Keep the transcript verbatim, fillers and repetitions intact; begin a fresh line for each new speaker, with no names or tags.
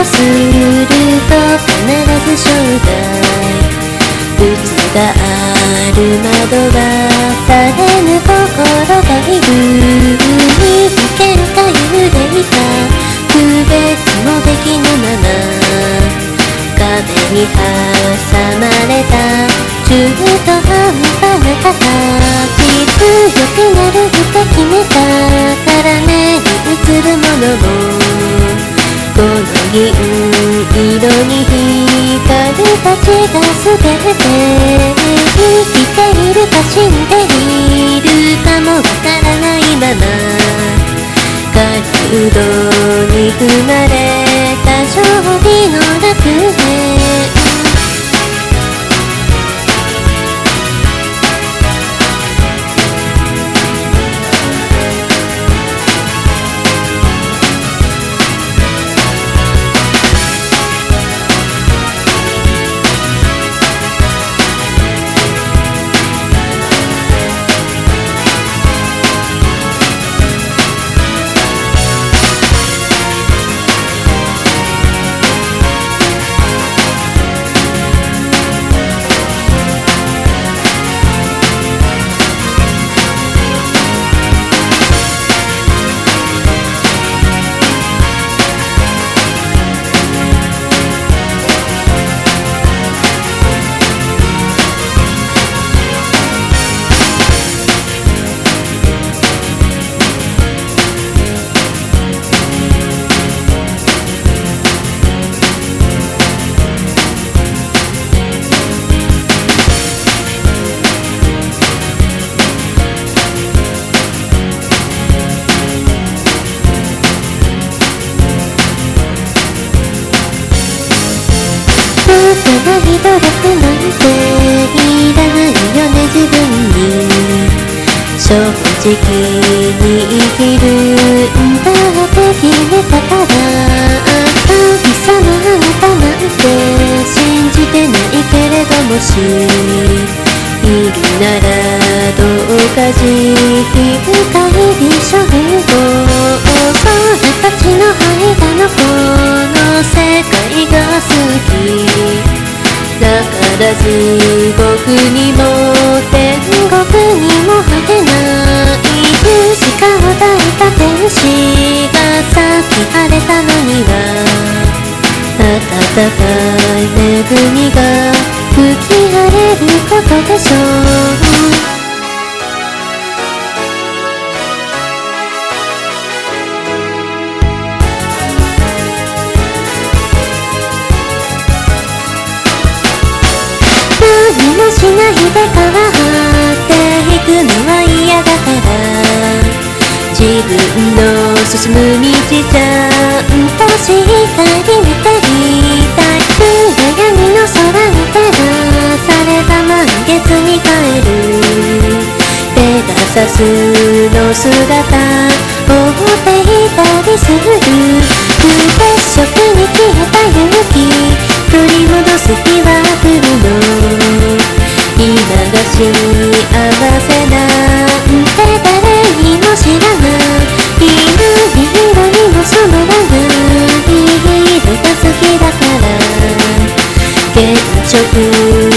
すると必ず将来靴がある窓はされぬ心がいるに行けるか幽霊か区別もできぬまま壁に挟まれた中途半端な形強くなるって決めたから目に映るものもこの銀色に光るたちが全て生きているか死んでいるかもわからないまま角度に踏まれた勝利の楽園努力なんていらないよね自分に正直に生きるんだって決めたから神様あんたなんて信じてないけれどもしいるならどうか自費深い美少を空たちの間のこの世界が好きだから地獄にも天国にも果てない十字架を抱いた天使がさっき晴れたのには暖かい恵みが吹き荒れることでしょう何もしないで変わっていくのは嫌だから自分の進む道じゃんとしっかり見ていたい暗闇の空に照らされた満月に帰るペガサスの姿追っていたりする不鉄色に消えた勇気取り戻す日は来るの今が幸せなんて誰にも知らないいる色にも染まらない色が好きだから現直